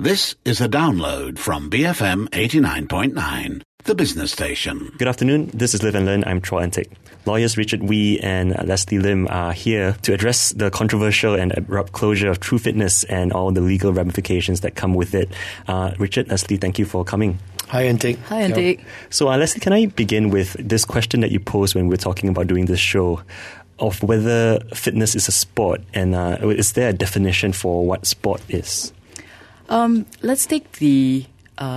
This is a download from BFM 89.9, the business station. Good afternoon. This is Live and Learn. I'm Troy Antic. Lawyers Richard Wee and Leslie Lim are here to address the controversial and abrupt closure of True Fitness and all the legal ramifications that come with it. Richard, Leslie, thank you for coming. Hi, Antic. Hi, Antic. So, Leslie, can I begin with this question that you posed when we were talking about doing this show of whether fitness is a sport, and is there a definition for what sport is? Let's take the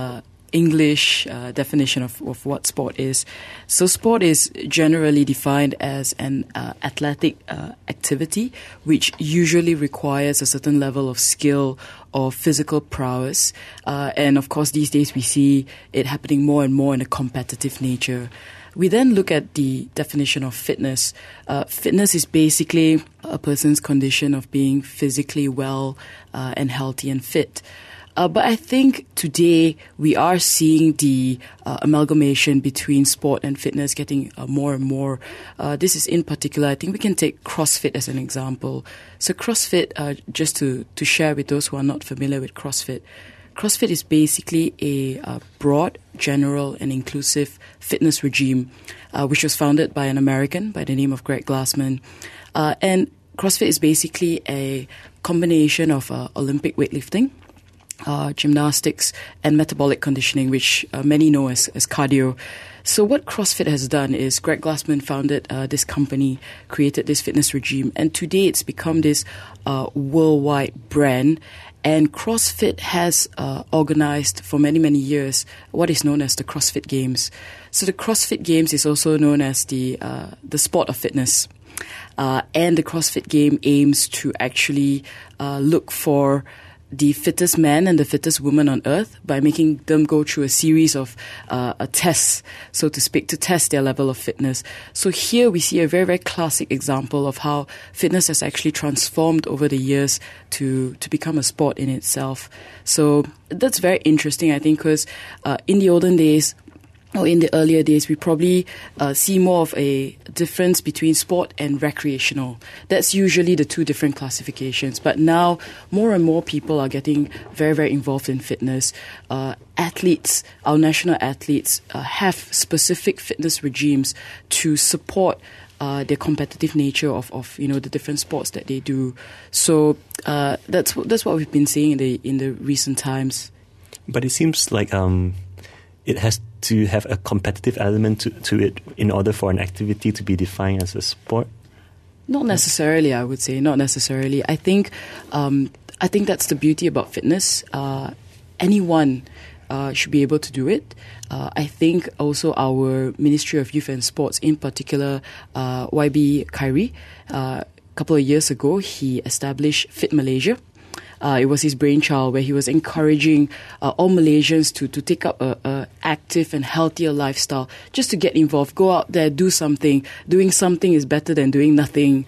English definition of what sport is. So sport is generally defined as an athletic activity which usually requires a certain level of skill or physical prowess. And of course, these days we see it happening more and more in a competitive nature. We then look at the definition of fitness. Fitness is basically a person's condition of being physically well and healthy and fit. But I think today we are seeing the amalgamation between sport and fitness getting more and more. This is in particular, I think we can take CrossFit as an example. So CrossFit, just to share with those who are not familiar with CrossFit, CrossFit is basically a broad, general and inclusive fitness regime, which was founded by an American by the name of Greg Glassman. And CrossFit is basically a combination of Olympic weightlifting, gymnastics and metabolic conditioning, which many know as cardio. So what CrossFit has done is Greg Glassman founded this company, created this fitness regime, and today it's become this worldwide brand. And CrossFit has organized for many, many years what is known as the CrossFit Games. So the CrossFit Games is also known as the sport of fitness. And the CrossFit Game aims to actually look for the fittest man and the fittest woman on earth by making them go through a series of tests, so to speak, to test their level of fitness. So here we see a very, very classic example of how fitness has actually transformed over the years to become a sport in itself. So that's very interesting, I think, because in the olden days, or in the earlier days, we probably see more of a difference between sport and recreational. That's usually the two different classifications. But now, more and more people are getting very, very involved in fitness. Athletes, our national athletes, have specific fitness regimes to support the competitive nature of the different sports that they do. So that's what we've been seeing in the recent times. But it seems like it has to have a competitive element to it in order for an activity to be defined as a sport? Not necessarily, I would say. Not necessarily. I think that's the beauty about fitness. Anyone should be able to do it. I think also our Ministry of Youth and Sports, in particular, YB Khairi, a couple of years ago, he established Fit Malaysia. It was his brainchild, where he was encouraging all Malaysians to take up a active and healthier lifestyle, just to get involved, go out there, do something. Doing something is better than doing nothing.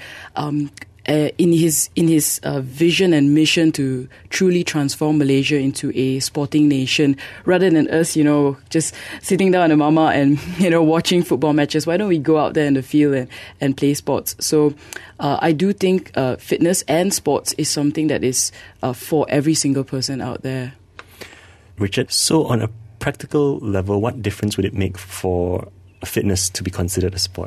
In his vision and mission to truly transform Malaysia into a sporting nation, rather than us, just sitting down on a mama and watching football matches. Why don't we go out there in the field and play sports? So I do think fitness and sports is something that is for every single person out there. Richard, so on a practical level, what difference would it make for fitness to be considered a sport?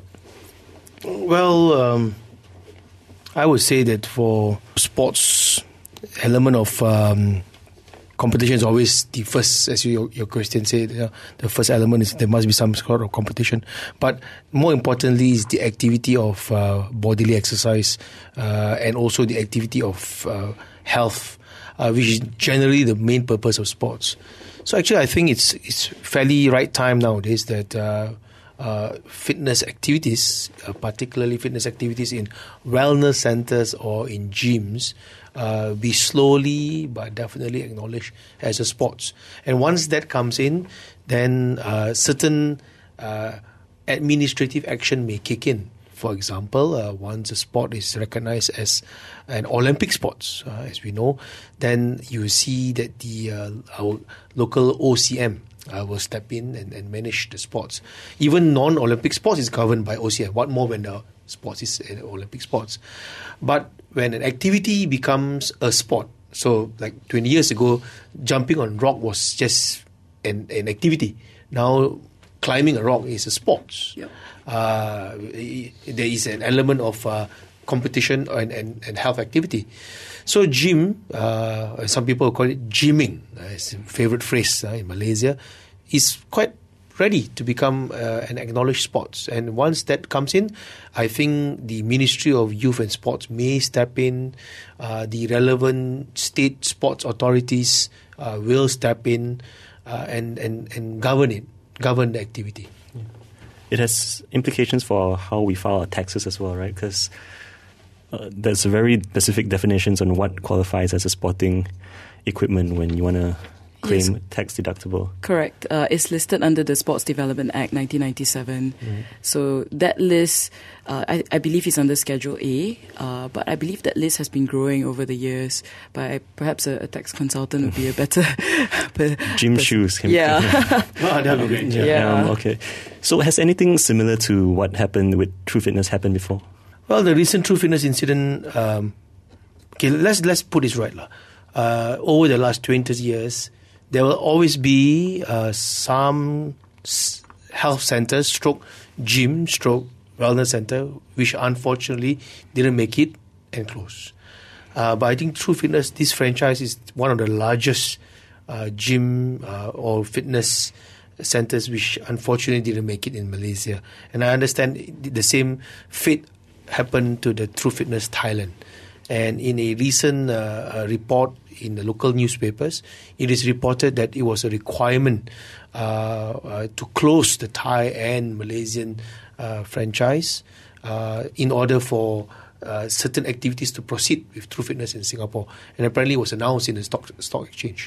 Well, I would say that for sports, element of competition is always the first, as your question said. The first element is there must be some sort of competition. But more importantly is the activity of bodily exercise and also the activity of health, which is generally the main purpose of sports. So actually, I think it's fairly right time nowadays that fitness activities, particularly fitness activities in wellness centers or in gyms, be slowly but definitely acknowledged as a sports. And once that comes in, then certain administrative action may kick in. For example, once a sport is recognized as an Olympic sport, as we know, then you see that our local OCM will step in and manage the sports. Even non-Olympic sports is governed by OCM. What more when the sports is Olympic sports? But when an activity becomes a sport, So, like 20 years ago, jumping on rock was just an activity. Now, climbing a rock is a sport. Yep. There is an element of competition and health activity. So, gym, some people call it gymming, it's a favorite phrase in Malaysia, is quite ready to become an acknowledged sport. And once that comes in, I think the Ministry of Youth and Sports may step in, the relevant state sports authorities will step in and govern the activity. It has implications for how we file our taxes as well, right? Because there's very specific definitions on what qualifies as a sporting equipment when you want to claim tax deductible. Correct. It's listed under the Sports Development Act 1997. So that list, I believe, is under Schedule A, but I believe that list has been growing over the years. But perhaps a tax consultant would be a better... Gym shoes. Yeah. That would be great. Yeah. Okay. So has anything similar to what happened with True Fitness happened before? Well, the recent True Fitness incident, let's put this right. Over the last 20 years, there will always be some health centers, gym, wellness center, which unfortunately didn't make it and closed. But I think True Fitness, this franchise is one of the largest gym or fitness centers which unfortunately didn't make it in Malaysia. And I understand the same fate happened to the True Fitness Thailand. And in a recent report in the local newspapers, it is reported that it was a requirement to close the Thai and Malaysian franchise in order for certain activities to proceed with True Fitness in Singapore. And apparently it was announced in the stock exchange.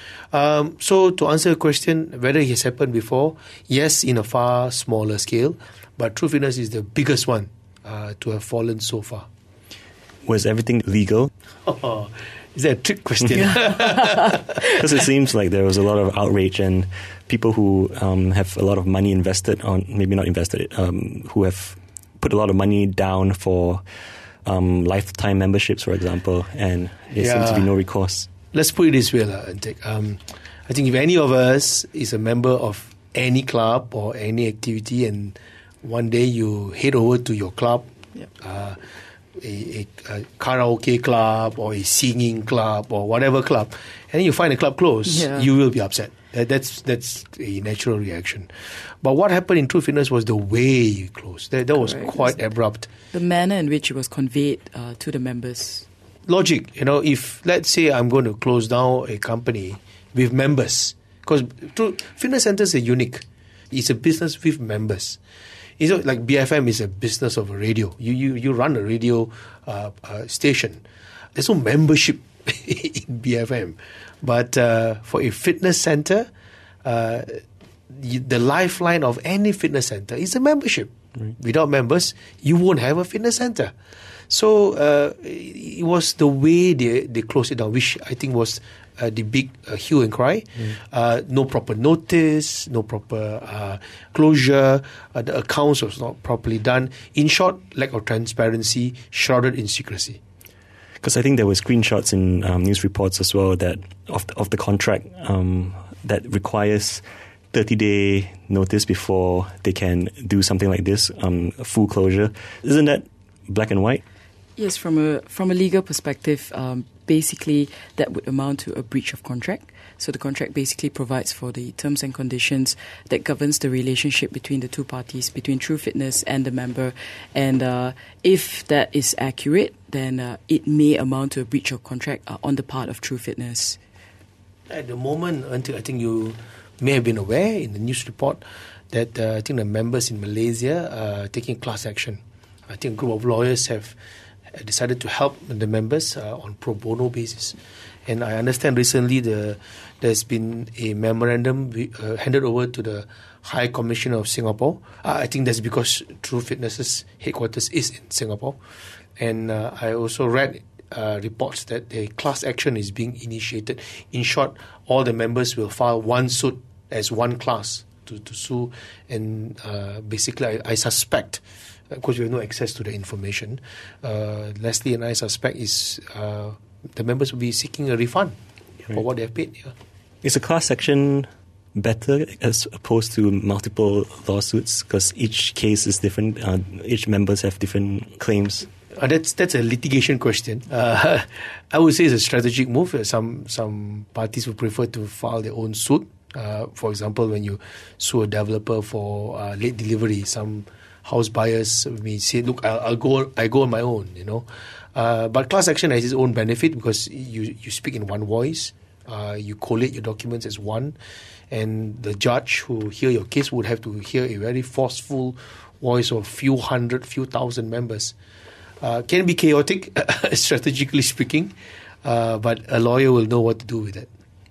So to answer your question, whether it has happened before, yes, in a far smaller scale, but True Fitness is the biggest one to have fallen so far. Was everything legal? Oh, is that a trick question? Because it seems like there was a lot of outrage and people who have a lot of money invested on, maybe not invested, who have put a lot of money down for lifetime memberships, for example, and there seems to be no recourse. Let's put it this way, Antek. I think if any of us is a member of any club or any activity and one day you head over to your club, a karaoke club or a singing club or whatever club, and then you find a club closed, you will be upset. That's a natural reaction. But what happened in True Fitness was the way it closed. That was quite abrupt. The manner in which it was conveyed to the members. Logic, if let's say I'm going to close down a company with members, because fitness centers are unique. It's a business with members. Like BFM is a business of a radio. You run a radio station. There's no membership in BFM. But for a fitness center, the lifeline of any fitness center is a membership. Right. Without members, you won't have a fitness center. So it was the way they closed it down, which I think was the big hue and cry. No proper notice, no proper closure. The accounts was not properly done. In short, lack of transparency, shrouded in secrecy. Because I think there were screenshots in news reports as well that of the contract that requires 30-day notice before they can do something like this, full closure. Isn't that black and white? Yes, from a legal perspective, basically that would amount to a breach of contract. So the contract basically provides for the terms and conditions that governs the relationship between the two parties, between True Fitness and the member. And if that is accurate, then it may amount to a breach of contract on the part of True Fitness. At the moment, I think you may have been aware in the news report that I think the members in Malaysia are taking class action. I think a group of lawyers have decided to help the members on pro bono basis. And I understand recently there's been a memorandum handed over to the High Commissioner of Singapore. I think that's because True Fitness's headquarters is in Singapore. And I also read reports that a class action is being initiated. In short, all the members will file one suit as one class to sue. And basically, I suspect, of course, we have no access to the information. Leslie and I suspect is the members will be seeking a refund for what they have paid. Yeah. Is a class action better as opposed to multiple lawsuits? Because each case is different. Each members have different claims. That's a litigation question. I would say it's a strategic move. Some parties would prefer to file their own suit. For example, when you sue a developer for late delivery, some house buyers may say, "Look, I go on my own." But class action has its own benefit because you speak in one voice. You collate your documents as one, and the judge who hear your case would have to hear a very forceful voice of few hundred, few thousand members. Can be chaotic, strategically speaking, but a lawyer will know what to do with it.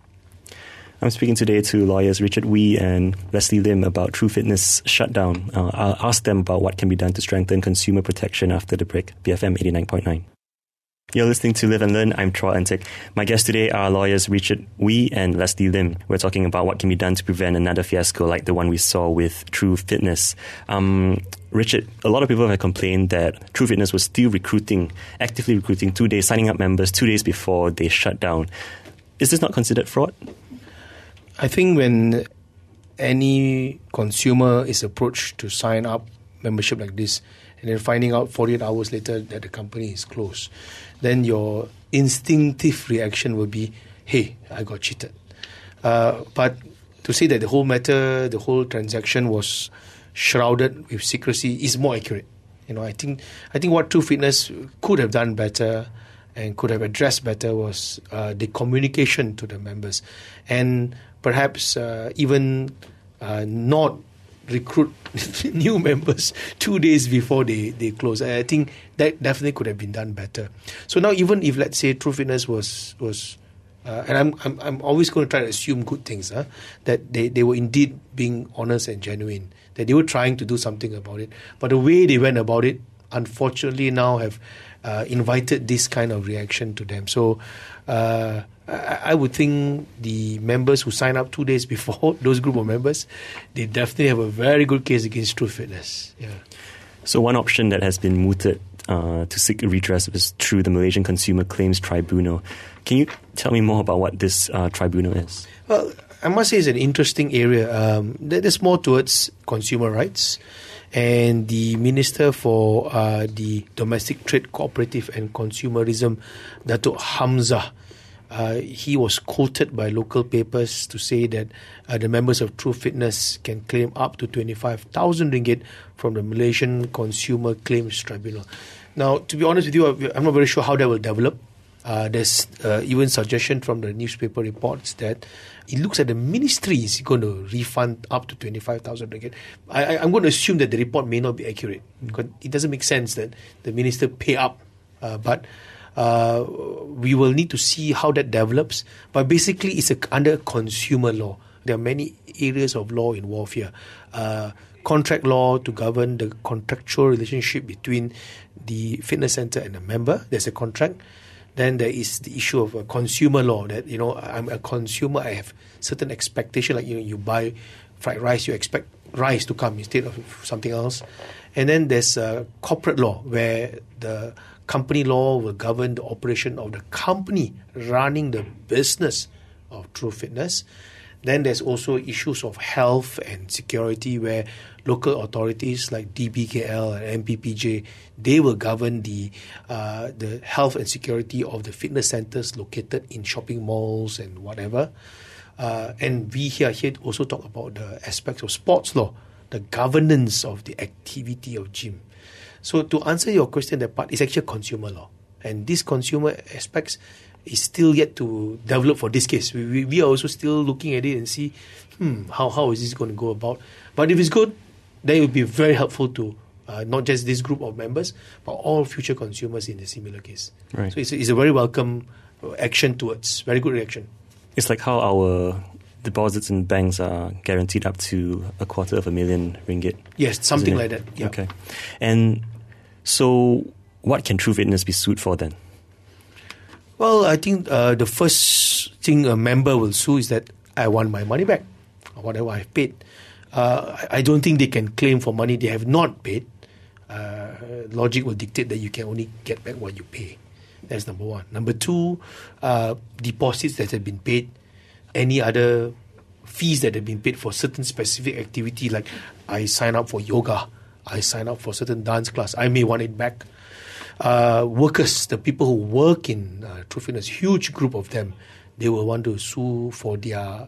I'm speaking today to lawyers Richard Wee and Leslie Lim about True Fitness shutdown. I'll ask them about what can be done to strengthen consumer protection after the break. BFM 89.9. You're listening to Live and Learn. I'm Troy Antic. My guests today are lawyers Richard Wee and Leslie Lim. We're talking about what can be done to prevent another fiasco like the one we saw with True Fitness. Richard, a lot of people have complained that True Fitness was still actively recruiting 2 days, signing up members 2 days before they shut down. Is this not considered fraud? I think when any consumer is approached to sign up membership like this, and then finding out 48 hours later that the company is closed, then your instinctive reaction will be, hey, I got cheated. But to say that the whole matter, the whole transaction was shrouded with secrecy is more accurate. I think what True Fitness could have done better and could have addressed better was the communication to the members, and perhaps even not recruit new members 2 days before they close. I think that definitely could have been done better. So now, even if, let's say, True Fitness was and I'm always going to try to assume good things, that they were indeed being honest and genuine, that they were trying to do something about it. But the way they went about it, unfortunately, now have invited this kind of reaction to them. So I would think the members who sign up 2 days before, those group of members, they definitely have a very good case against True Fitness. Yeah. So one option that has been mooted to seek a redress is through the Malaysian Consumer Claims Tribunal. Can you tell me more about what this tribunal is? Well, I must say it's an interesting area. There's more towards consumer rights. And the Minister for the Domestic Trade, Cooperative and Consumerism, Datuk Hamzah, he was quoted by local papers to say that the members of True Fitness can claim up to 25,000 ringgit from the Malaysian Consumer Claims Tribunal. Now, to be honest with you, I'm not very sure how that will develop. There's even suggestion from the newspaper reports that it looks like the ministry is going to refund up to 25,000 ringgit. I'm going to assume that the report may not be accurate because it doesn't make sense that the minister pay up. But we will need to see how that develops. But basically, it's under consumer law. There are many areas of law involved here. Contract law to govern the contractual relationship between the fitness center and the member. There's a contract. Then there is the issue of consumer law that, I'm a consumer, I have certain expectation, like, you buy fried rice, you expect rice to come instead of something else. And then there's corporate law where the company law will govern the operation of the company running the business of True Fitness. Then there's also issues of health and security where local authorities like DBKL and MPPJ, they will govern the health and security of the fitness centers located in shopping malls and whatever. And we here also talk about the aspects of sports law, the governance of the activity of gym. So to answer your question, that part is actually consumer law. And these consumer aspects is still yet to develop for this case. We are also still looking at it and see, how is this going to go about? But if it's good, then it will be very helpful to not just this group of members, but all future consumers in a similar case. Right. So it's a very welcome action towards, very good reaction. It's like how our deposits in banks are guaranteed up to 250,000 ringgit. Yes, something like that. Yeah. Okay. And so what can True Fitness be sued for then? Well, I think the first thing a member will sue is that I want my money back, or whatever I've paid. I don't think they can claim for money they have not paid. Logic will dictate that you can only get back what you pay. That's number one. Number two, deposits that have been paid, any other fees that have been paid for certain specific activity, like I sign up for yoga, I sign up for certain dance class, I may want it back. Workers, the people who work in True Fitness, huge group of them, they will want to sue for their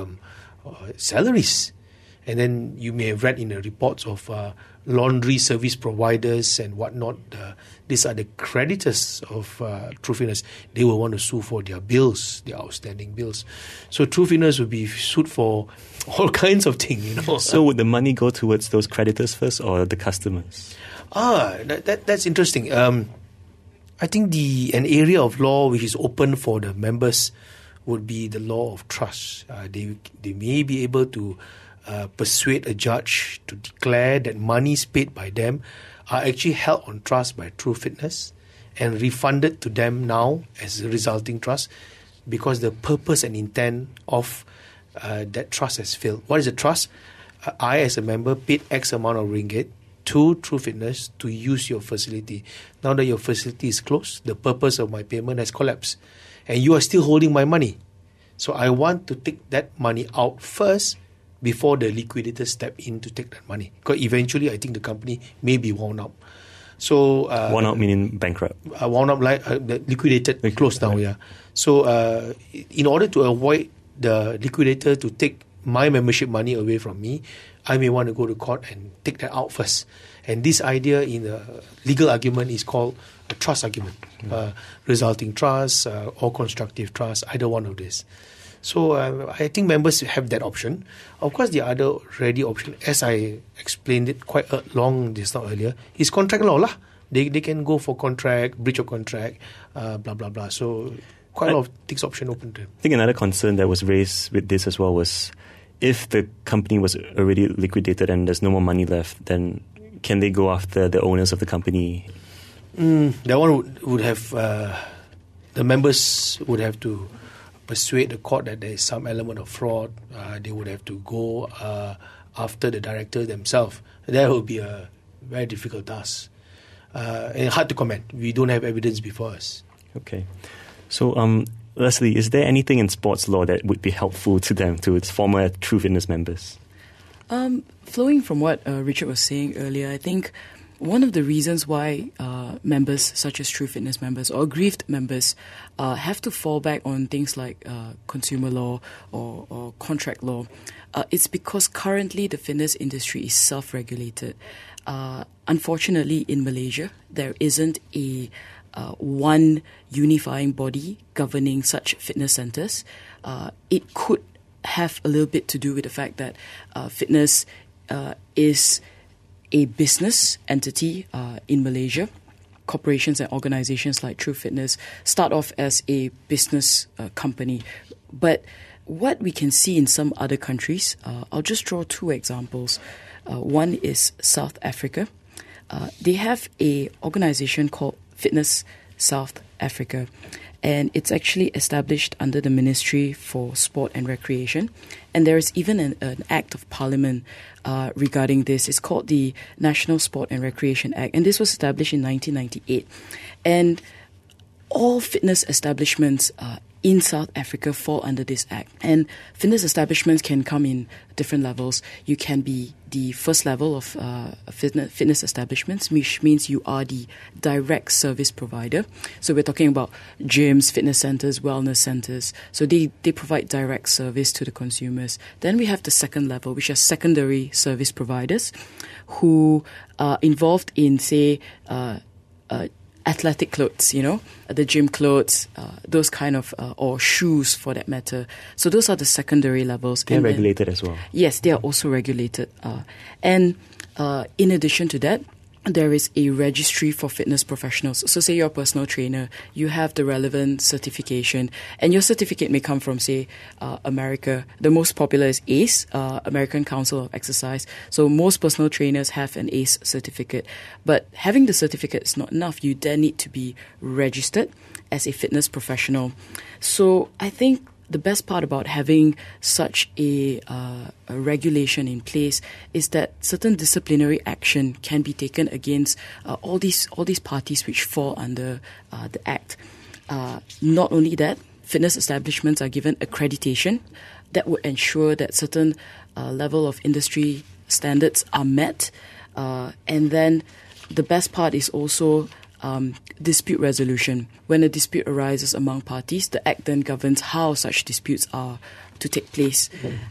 salaries. And then you may have read in the reports of laundry service providers and whatnot. These are the creditors of True Fitness. They will want to sue for their bills, their outstanding bills. So True Fitness will be sued for all kinds of things, you know. So would the money go towards those creditors first or the customers? That's interesting. I think an area of law which is open for the members would be the law of trust. They may be able to persuade a judge to declare that monies paid by them are actually held on trust by True Fitness and refunded to them now as a resulting trust, because the purpose and intent of that trust has failed. What is a trust? I, as a member, paid X amount of ringgit to True Fitness to use your facility. Now that your facility is closed, the purpose of my payment has collapsed, and you are still holding my money. So I want to take that money out first before the liquidators step in to take that money. Because eventually, I think the company may be wound up. So wound up meaning bankrupt. Wound up like liquidated, closed down. Yeah. So in order to avoid the liquidator to take my membership money away from me, I may want to go to court and take that out first. And this idea in the legal argument is called a trust argument, resulting trust or constructive trust, either one of these. So I think members have that option. Of course, the other ready option, as I explained it quite long just now earlier, is contract law lah. They can go for contract, breach of contract, blah blah blah. So quite a lot of things option open to them. I think another concern that was raised with this as well was, if the company was already liquidated and there's no more money left, then can they go after the owners of the company? That one would have, the members would have to persuade the court that there is some element of fraud. They would have to go after the director themselves. That would be a very difficult task. And hard to comment. We don't have evidence before us. Okay. So, Leslie, is there anything in sports law that would be helpful to them, to its former True Fitness members? Flowing from what Richard was saying earlier, I think one of the reasons why members such as True Fitness members or aggrieved members have to fall back on things like consumer law or contract law, it's because currently the fitness industry is self-regulated. Unfortunately, in Malaysia, there isn't a one unifying body governing such fitness centers. It could have a little bit to do with the fact that fitness is a business entity in Malaysia. Corporations and organizations like True Fitness start off as a business company. But what we can see in some other countries, I'll just draw two examples. One is South Africa. They have an organization called Fitness South Africa, and it's actually established under the Ministry for Sport and Recreation. And there is even an Act of Parliament regarding this. It's called the National Sport and Recreation Act, and this was established in 1998. And all fitness establishments in South Africa fall under this act. And fitness establishments can come in different levels. You can be the first level of fitness establishments, which means you are the direct service provider. So we're talking about gyms, fitness centers, wellness centers. So they provide direct service to the consumers. Then we have the second level, which are secondary service providers who are involved in, say, athletic clothes, the gym clothes, those kind of, or shoes for that matter. So those are the secondary levels. They're regulated as well. Yes, they are also regulated. And in addition to that, there is a registry for fitness professionals. So say you're a personal trainer, you have the relevant certification, and your certificate may come from, say, America. The most popular is ACE, American Council of Exercise. So most personal trainers have an ACE certificate. But having the certificate is not enough. You then need to be registered as a fitness professional. So I think the best part about having such a regulation in place is that certain disciplinary action can be taken against all these parties which fall under the Act. Not only that, fitness establishments are given accreditation that would ensure that certain level of industry standards are met. And then the best part is also dispute resolution. When a dispute arises among parties, the Act then governs how such disputes are to take place.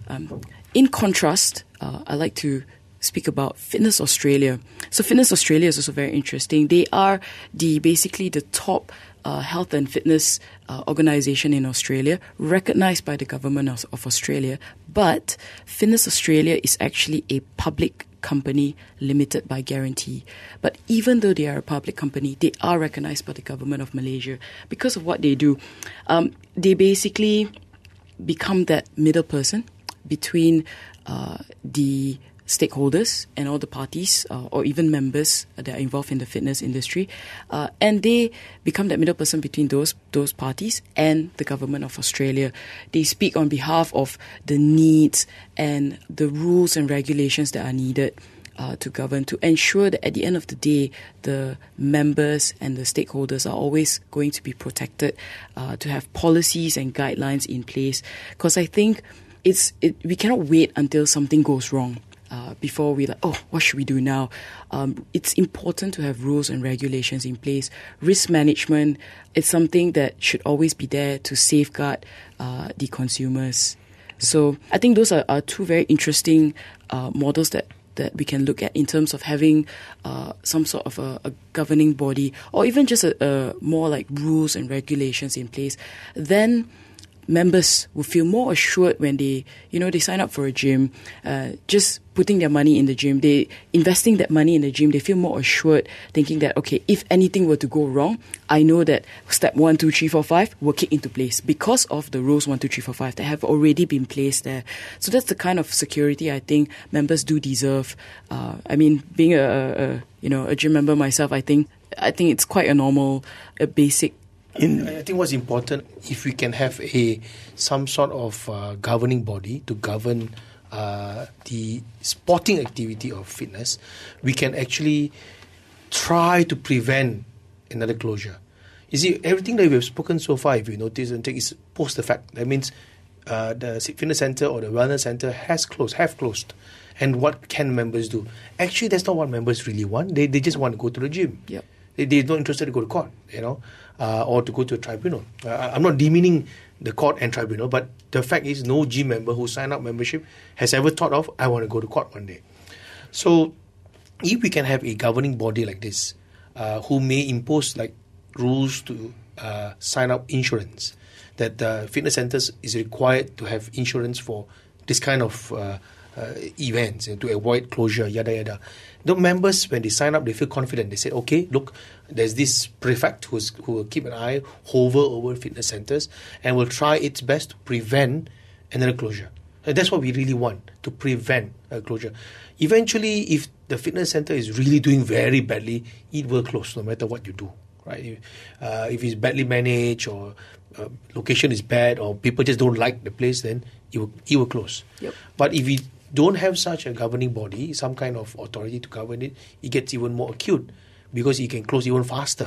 In contrast, I like to speak about Fitness Australia. So Fitness Australia is also very interesting. They are basically the top health and fitness organisation in Australia, recognised by the government of Australia. But Fitness Australia is actually a public company limited by guarantee. But even though they are a public company, they are recognised by the government of Malaysia because of what they do. They basically become that middle person between the stakeholders and all the parties or even members that are involved in the fitness industry, and they become that middle person between those parties and the government of Australia. They speak on behalf of the needs and the rules and regulations that are needed to govern, to ensure that at the end of the day, the members and the stakeholders are always going to be protected, to have policies and guidelines in place. Because I think we cannot wait until something goes wrong before we what should we do now? It's important to have rules and regulations in place. Risk management is something that should always be there to safeguard the consumers. So I think those are two very interesting models that we can look at in terms of having some sort of a governing body, or even just a more like rules and regulations in place. Then members will feel more assured when they sign up for a gym, just putting their money in the gym, they investing that money in the gym, they feel more assured, thinking that, okay, if anything were to go wrong, I know that step 1, 2, 3, 4, 5 will kick into place because of the rules 1, 2, 3, 4, 5 that have already been placed there. So that's the kind of security I think members do deserve. Being a gym member myself, I think it's quite a normal, a basic. I think what's important, if we can have some sort of governing body to govern the sporting activity of fitness, we can actually try to prevent another closure. You see, everything that we have spoken so far, if you notice and take, is post the fact. That means the fitness center or the wellness center have closed. And what can members do? Actually, that's not what members really want. They just want to go to the gym. Yep. They're not interested to go to court, or to go to a tribunal. I'm not demeaning the court and tribunal, but the fact is no gym member who signed up membership has ever thought of, I want to go to court one day. So if we can have a governing body like this, who may impose like rules to sign up insurance, that fitness centers is required to have insurance for this kind of events and to avoid closure, yada yada. The members, when they sign up, they feel confident. They say, okay, look, there's this prefect who will keep an eye, hover over fitness centers, and will try its best to prevent another closure. And that's what we really want, to prevent a closure. Eventually, if the fitness center is really doing very badly, it will close no matter what you do, right? If it's badly managed, or location is bad, or people just don't like the place, then it will close. Yep. But if we don't have such a governing body, some kind of authority to govern it, it gets even more acute because it can close even faster.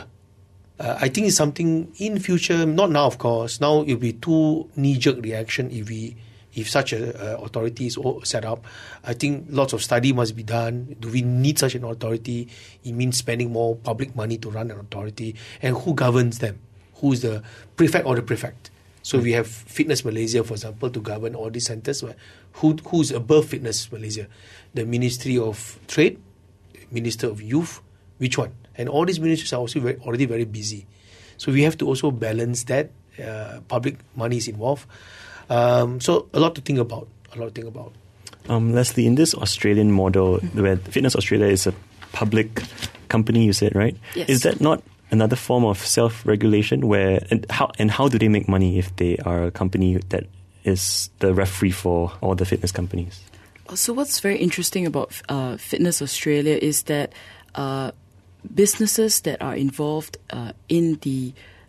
I think it's something in future, not now of course. Now it will be too knee-jerk reaction if such a authority is set up. I think lots of study must be done. Do we need such an authority? It means spending more public money to run an authority. And who governs them? Who is the prefect or the prefect? So we have Fitness Malaysia, for example, to govern all these centres. Who's above Fitness Malaysia? The Ministry of Trade, Minister of Youth, which one? And all these ministries are also already very busy. So we have to also balance that. Public money is involved. So a lot to think about. Leslie, in this Australian model, where Fitness Australia is a public company, you said, right? Yes. Is that not another form of self-regulation how do they make money if they are a company that is the referee for all the fitness companies? So what's very interesting about Fitness Australia is that businesses that are involved in the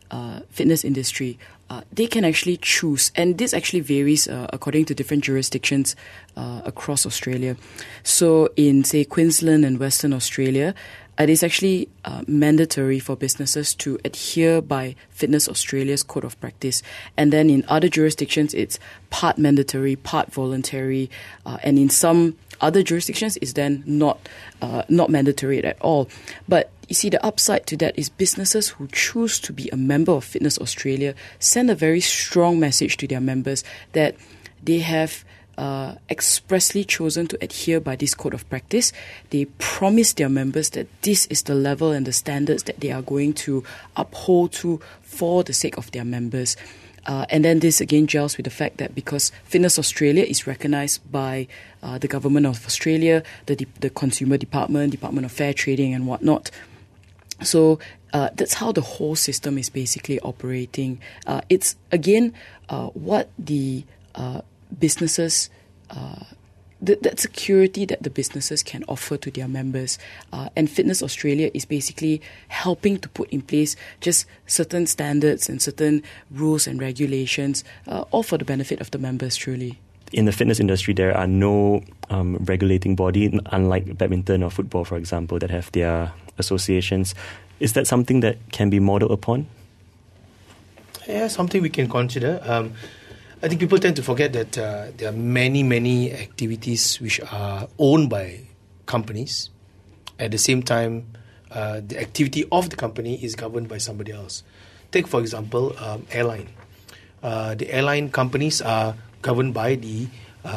fitness industry, they can actually choose, and this actually varies according to different jurisdictions across Australia. So in, say, Queensland and Western Australia, it is actually mandatory for businesses to adhere by Fitness Australia's code of practice. And then in other jurisdictions, it's part mandatory, part voluntary, and in some other jurisdictions, it's then not mandatory at all. But you see, the upside to that is businesses who choose to be a member of Fitness Australia send a very strong message to their members that they have expressly chosen to adhere by this code of practice. They promise their members that this is the level and the standards that they are going to uphold to for the sake of their members. And then this again gels with the fact that because Fitness Australia is recognised by the Government of Australia, the Consumer Department, Department of Fair Trading and whatnot. So that's how the whole system is basically operating. It's again what the businesses, that security that the businesses can offer to their members. And Fitness Australia is basically helping to put in place just certain standards and certain rules and regulations, all for the benefit of the members, truly. In the fitness industry, there are no regulating body, unlike badminton or football, for example, that have their associations. Is that something that can be modeled upon? Yeah, something we can consider. I think people tend to forget that there are many activities which are owned by companies. At the same time, the activity of the company is governed by somebody else. Take, for example, airline. The airline companies are governed by the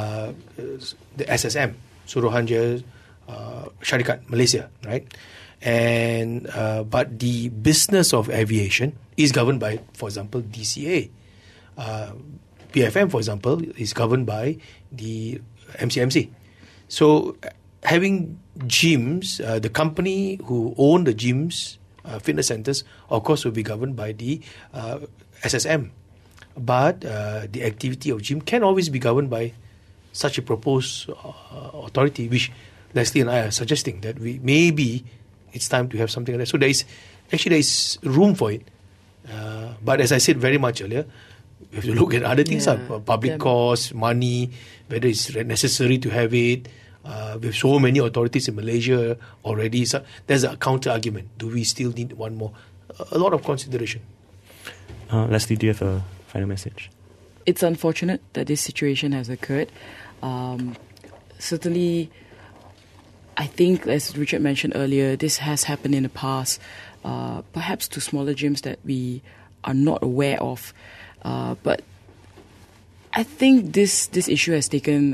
SSM, Suruhanjaya Syarikat Malaysia, right? And but the business of aviation is governed by, for example, DCA. PFM, for example, is governed by the MCMC. So having gyms, the company who own the gyms, fitness centers, of course, will be governed by the SSM. But the activity of gym can always be governed by such a proposed authority, which Leslie and I are suggesting that maybe it's time to have something like that. So there is room for it. But as I said very much earlier, we have to look at other things, public costs, money, whether it's necessary to have it. We have so many authorities in Malaysia already. So there's a counter argument. Do we still need one more? A lot of consideration. Leslie, do you have a final message? It's unfortunate that this situation has occurred. Certainly, I think, as Richard mentioned earlier, this has happened in the past, perhaps to smaller gyms that we are not aware of. But I think this issue has taken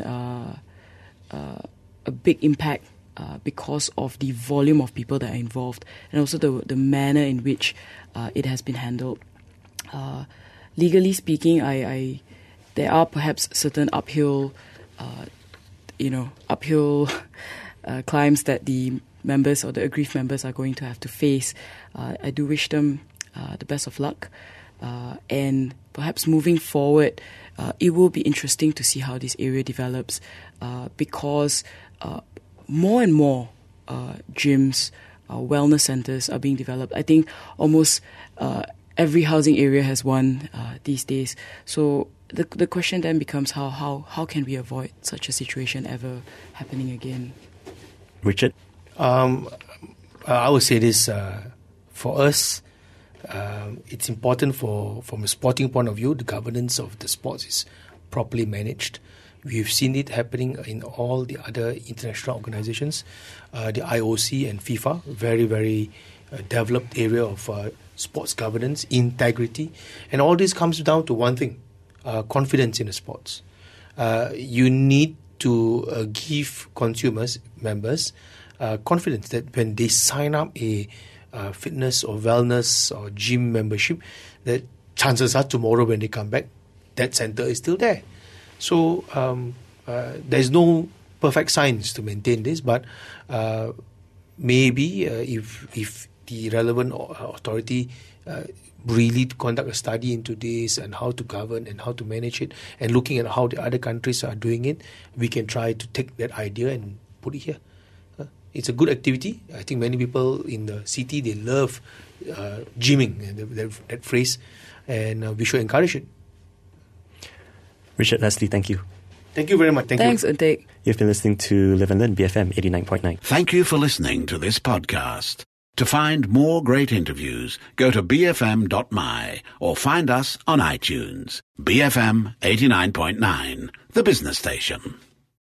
a big impact because of the volume of people that are involved, and also the manner in which it has been handled. Legally speaking, there are perhaps certain uphill climbs that the members or the aggrieved members are going to have to face. I do wish them the best of luck. And perhaps moving forward, it will be interesting to see how this area develops because more and more gyms, wellness centers are being developed. I think almost every housing area has one these days. So the question then becomes how can we avoid such a situation ever happening again? Richard? I would say this, for us, it's important from a sporting point of view, the governance of the sports is properly managed. We've seen it happening in all the other international organizations, the IOC and FIFA, very, very developed area of sports governance, integrity. And all this comes down to one thing, confidence in the sports. You need to give consumers, members, confidence that when they sign up a fitness or wellness or gym membership, that chances are tomorrow when they come back, that center is still there. So there's no perfect science to maintain this, but maybe if the relevant authority really conduct a study into this and how to govern and how to manage it, and looking at how the other countries are doing it, we can try to take that idea and put it here. It's a good activity. I think many people in the city, they love gymming, that phrase, and we should encourage it. Richard, Leslie, thank you. Thank you very much. Thanks, Untek. You've been listening to Live and Learn, BFM 89.9. Thank you for listening to this podcast. To find more great interviews, go to bfm.my or find us on iTunes. BFM 89.9, the business station.